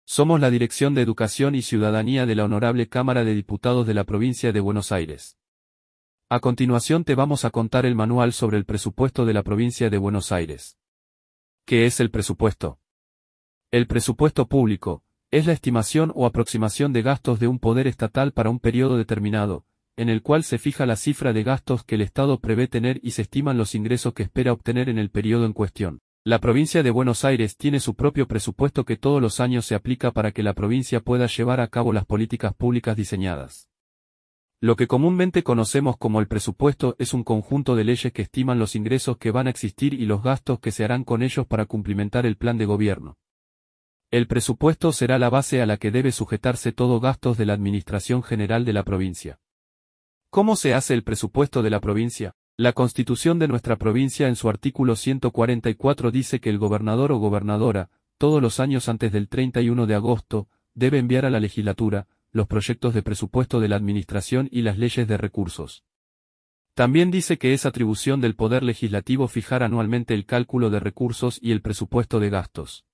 Somos la Dirección de Educación y Ciudadanía de la Honorable Cámara de Diputados de la Provincia de Buenos Aires. A continuación te vamos a contar el manual sobre el presupuesto de la Provincia de Buenos Aires. ¿Qué es el presupuesto? El presupuesto público es la estimación o aproximación de gastos de un poder estatal para un periodo determinado, en el cual se fija la cifra de gastos que el Estado prevé tener y se estiman los ingresos que espera obtener en el periodo en cuestión. La provincia de Buenos Aires tiene su propio presupuesto que todos los años se aplica para que la provincia pueda llevar a cabo las políticas públicas diseñadas. Lo que comúnmente conocemos como el presupuesto es un conjunto de leyes que estiman los ingresos que van a existir y los gastos que se harán con ellos para cumplimentar el plan de gobierno. El presupuesto será la base a la que debe sujetarse todo gastos de la Administración General de la provincia. ¿Cómo se hace el presupuesto de la provincia? La Constitución de nuestra provincia en su artículo 144 dice que el gobernador o gobernadora, todos los años antes del 31 de agosto, debe enviar a la legislatura los proyectos de presupuesto de la administración y las leyes de recursos. También dice que es atribución del Poder Legislativo fijar anualmente el cálculo de recursos y el presupuesto de gastos.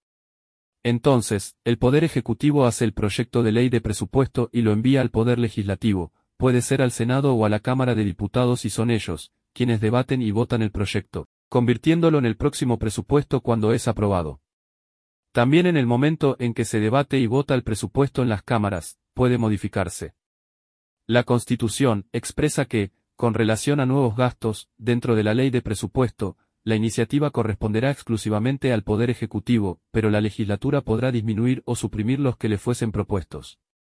Entonces, el Poder Ejecutivo hace el proyecto de ley de presupuesto y lo envía al Poder Legislativo, puede ser al Senado o a la Cámara de Diputados y son ellos quienes debaten y votan el proyecto, convirtiéndolo en el próximo presupuesto cuando es aprobado. También en el momento en que se debate y vota el presupuesto en las cámaras, puede modificarse. La Constitución expresa que, con relación a nuevos gastos, dentro de la ley de presupuesto, la iniciativa corresponderá exclusivamente al Poder Ejecutivo, pero la legislatura podrá disminuir o suprimir los que le fuesen propuestos.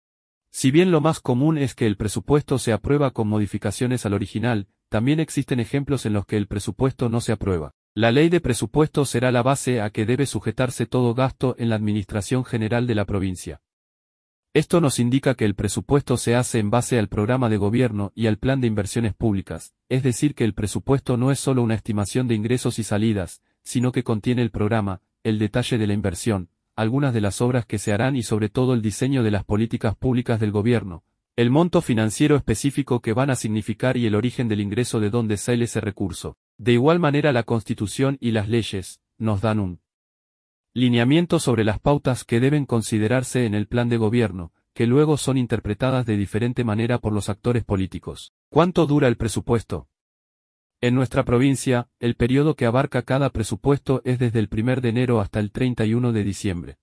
Si bien lo más común es que el presupuesto se aprueba con modificaciones al original, también existen ejemplos en los que el presupuesto no se aprueba. La ley de presupuesto será la base a que debe sujetarse todo gasto en la Administración General de la provincia. Esto nos indica que el presupuesto se hace en base al programa de gobierno y al plan de inversiones públicas, es decir que el presupuesto no es solo una estimación de ingresos y salidas, sino que contiene el programa, el detalle de la inversión, algunas de las obras que se harán y sobre todo el diseño de las políticas públicas del gobierno, el monto financiero específico que van a significar y el origen del ingreso de donde sale ese recurso. De igual manera la Constitución y las leyes nos dan un lineamiento sobre las pautas que deben considerarse en el plan de gobierno, que luego son interpretadas de diferente manera por los actores políticos. ¿Cuánto dura el presupuesto? En nuestra provincia, el periodo que abarca cada presupuesto es desde el 1 de enero hasta el 31 de diciembre.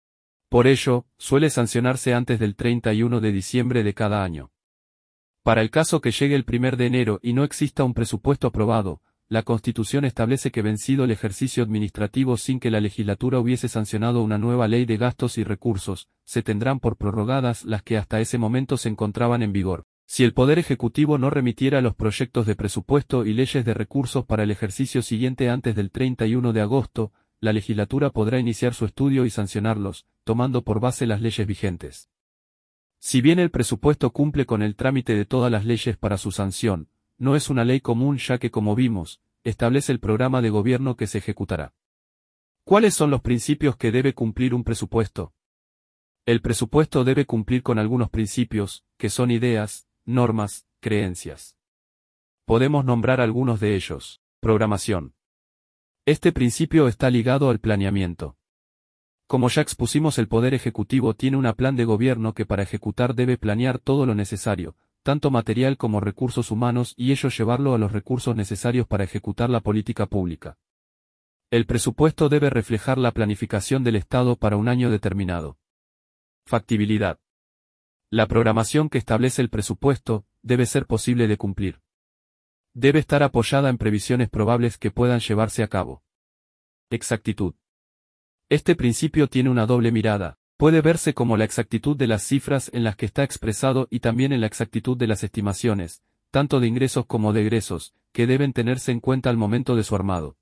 Por ello, suele sancionarse antes del 31 de diciembre de cada año. Para el caso que llegue el 1 de enero y no exista un presupuesto aprobado, la Constitución establece que vencido el ejercicio administrativo sin que la legislatura hubiese sancionado una nueva ley de gastos y recursos, se tendrán por prorrogadas las que hasta ese momento se encontraban en vigor. Si el Poder Ejecutivo no remitiera los proyectos de presupuesto y leyes de recursos para el ejercicio siguiente antes del 31 de agosto, la legislatura podrá iniciar su estudio y sancionarlos, tomando por base las leyes vigentes. Si bien el presupuesto cumple con el trámite de todas las leyes para su sanción, no es una ley común ya que como vimos, establece el programa de gobierno que se ejecutará. ¿Cuáles son los principios que debe cumplir un presupuesto? El presupuesto debe cumplir con algunos principios, que son ideas, normas, creencias. Podemos nombrar algunos de ellos. Programación. Este principio está ligado al planeamiento. Como ya expusimos, el Poder Ejecutivo tiene un plan de gobierno que para ejecutar debe planear todo lo necesario, tanto material como recursos humanos y ello llevarlo a los recursos necesarios para ejecutar la política pública. El presupuesto debe reflejar la planificación del Estado para un año determinado. Factibilidad. La programación que establece el presupuesto debe ser posible de cumplir. Debe estar apoyada en previsiones probables que puedan llevarse a cabo. Exactitud. Este principio tiene una doble mirada. Puede verse como la exactitud de las cifras en las que está expresado y también en la exactitud de las estimaciones, tanto de ingresos como de egresos, que deben tenerse en cuenta al momento de su armado.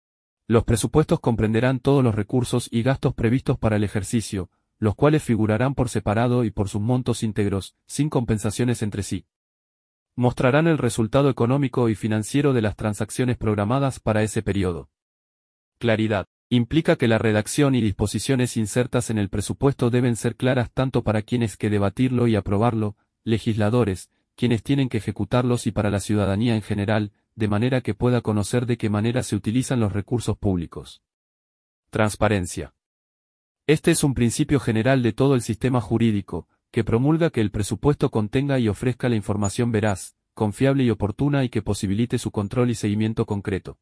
Los presupuestos comprenderán todos los recursos y gastos previstos para el ejercicio, los cuales figurarán por separado y por sus montos íntegros, sin compensaciones entre sí. Mostrarán el resultado económico y financiero de las transacciones programadas para ese periodo. Claridad. Implica que la redacción y disposiciones insertas en el presupuesto deben ser claras tanto para quienes que debatirlo y aprobarlo, legisladores, quienes tienen que ejecutarlos y para la ciudadanía en general, de manera que pueda conocer de qué manera se utilizan los recursos públicos. Transparencia. Este es un principio general de todo el sistema jurídico, que promulga que el presupuesto contenga y ofrezca la información veraz, confiable y oportuna y que posibilite su control y seguimiento concreto.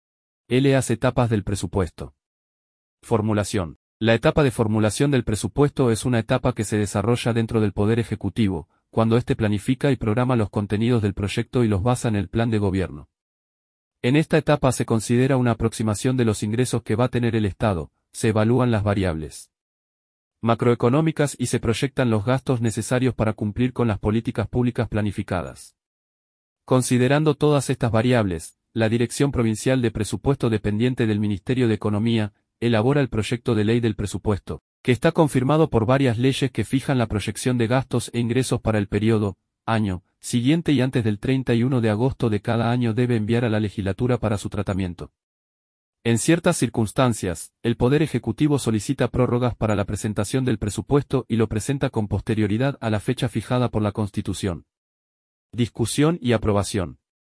Las etapas del presupuesto. Formulación. La etapa de formulación del presupuesto es una etapa que se desarrolla dentro del Poder Ejecutivo, cuando éste planifica y programa los contenidos del proyecto y los basa en el plan de gobierno. En esta etapa se considera una aproximación de los ingresos que va a tener el Estado, se evalúan las variables macroeconómicas y se proyectan los gastos necesarios para cumplir con las políticas públicas planificadas. Considerando todas estas variables, la Dirección Provincial de Presupuesto dependiente del Ministerio de Economía, elabora el proyecto de ley del presupuesto, que está confirmado por varias leyes que fijan la proyección de gastos e ingresos para el periodo, año, siguiente y antes del 31 de agosto de cada año debe enviar a la legislatura para su tratamiento. En ciertas circunstancias, el Poder Ejecutivo solicita prórrogas para la presentación del presupuesto y lo presenta con posterioridad a la fecha fijada por la Constitución. Discusión y aprobación.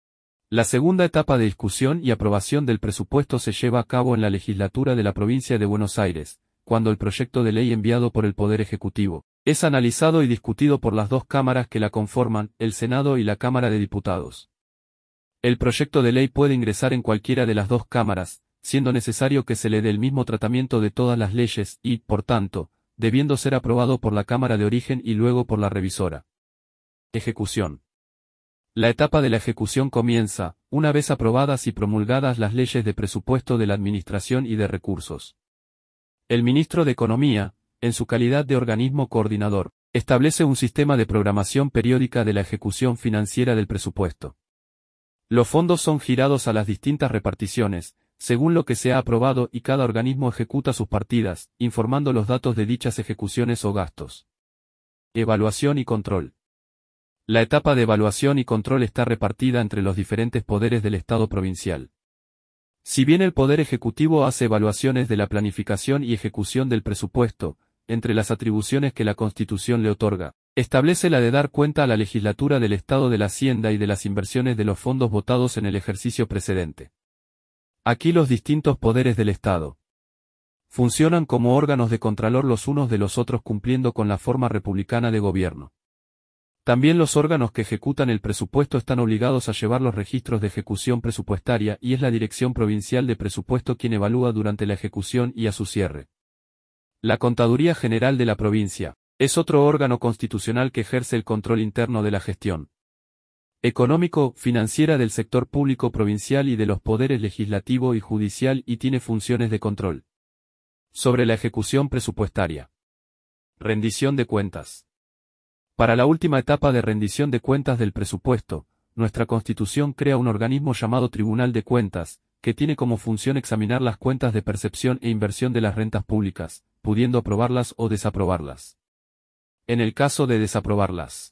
La segunda etapa de discusión y aprobación del presupuesto se lleva a cabo en la legislatura de la provincia de Buenos Aires, cuando el proyecto de ley enviado por el Poder Ejecutivo es analizado y discutido por las dos cámaras que la conforman, el Senado y la Cámara de Diputados. El proyecto de ley puede ingresar en cualquiera de las dos cámaras, siendo necesario que se le dé el mismo tratamiento de todas las leyes y, por tanto, debiendo ser aprobado por la Cámara de Origen y luego por la revisora. Ejecución. La etapa de la ejecución comienza, una vez aprobadas y promulgadas las leyes de presupuesto de la Administración y de Recursos. El ministro de Economía, en su calidad de organismo coordinador, establece un sistema de programación periódica de la ejecución financiera del presupuesto. Los fondos son girados a las distintas reparticiones, según lo que se ha aprobado y cada organismo ejecuta sus partidas, informando los datos de dichas ejecuciones o gastos. Evaluación y control. La etapa de evaluación y control está repartida entre los diferentes poderes del Estado provincial. Si bien el Poder Ejecutivo hace evaluaciones de la planificación y ejecución del presupuesto, entre las atribuciones que la Constitución le otorga, establece la de dar cuenta a la legislatura del estado de la Hacienda y de las inversiones de los fondos votados en el ejercicio precedente. Aquí los distintos poderes del Estado funcionan como órganos de contralor los unos de los otros cumpliendo con la forma republicana de gobierno. También los órganos que ejecutan el presupuesto están obligados a llevar los registros de ejecución presupuestaria y es la Dirección Provincial de Presupuesto quien evalúa durante la ejecución y a su cierre. La Contaduría General de la provincia es otro órgano constitucional que ejerce el control interno de la gestión económico, financiera del sector público provincial y de los poderes legislativo y judicial y tiene funciones de control sobre la ejecución presupuestaria. Rendición de cuentas. Para la última etapa de rendición de cuentas del presupuesto, nuestra Constitución crea un organismo llamado Tribunal de Cuentas, que tiene como función examinar las cuentas de percepción e inversión de las rentas públicas, pudiendo aprobarlas o desaprobarlas. En el caso de desaprobarlas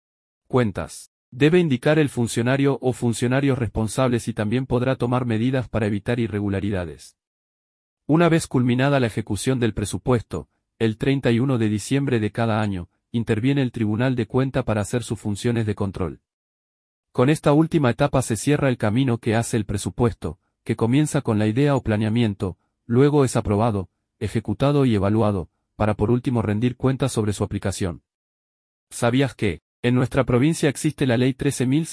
cuentas, debe indicar el funcionario o funcionarios responsables y también podrá tomar medidas para evitar irregularidades. Una vez culminada la ejecución del presupuesto, el 31 de diciembre de cada año, interviene el Tribunal de Cuenta para hacer sus funciones de control. Con esta última etapa se cierra el camino que hace el presupuesto, que comienza con la idea o planeamiento, luego es aprobado, ejecutado y evaluado, para por último rendir cuentas sobre su aplicación. ¿Sabías que en nuestra provincia existe la Ley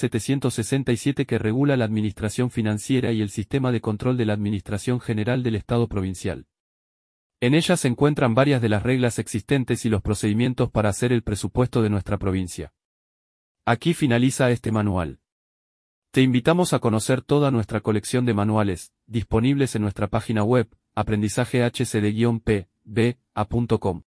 13.767 que regula la administración financiera y el sistema de control de la Administración General del Estado provincial? En ella se encuentran varias de las reglas existentes y los procedimientos para hacer el presupuesto de nuestra provincia. Aquí finaliza este manual. Te invitamos a conocer toda nuestra colección de manuales, disponibles en nuestra página web, aprendizajehcd-pba.com.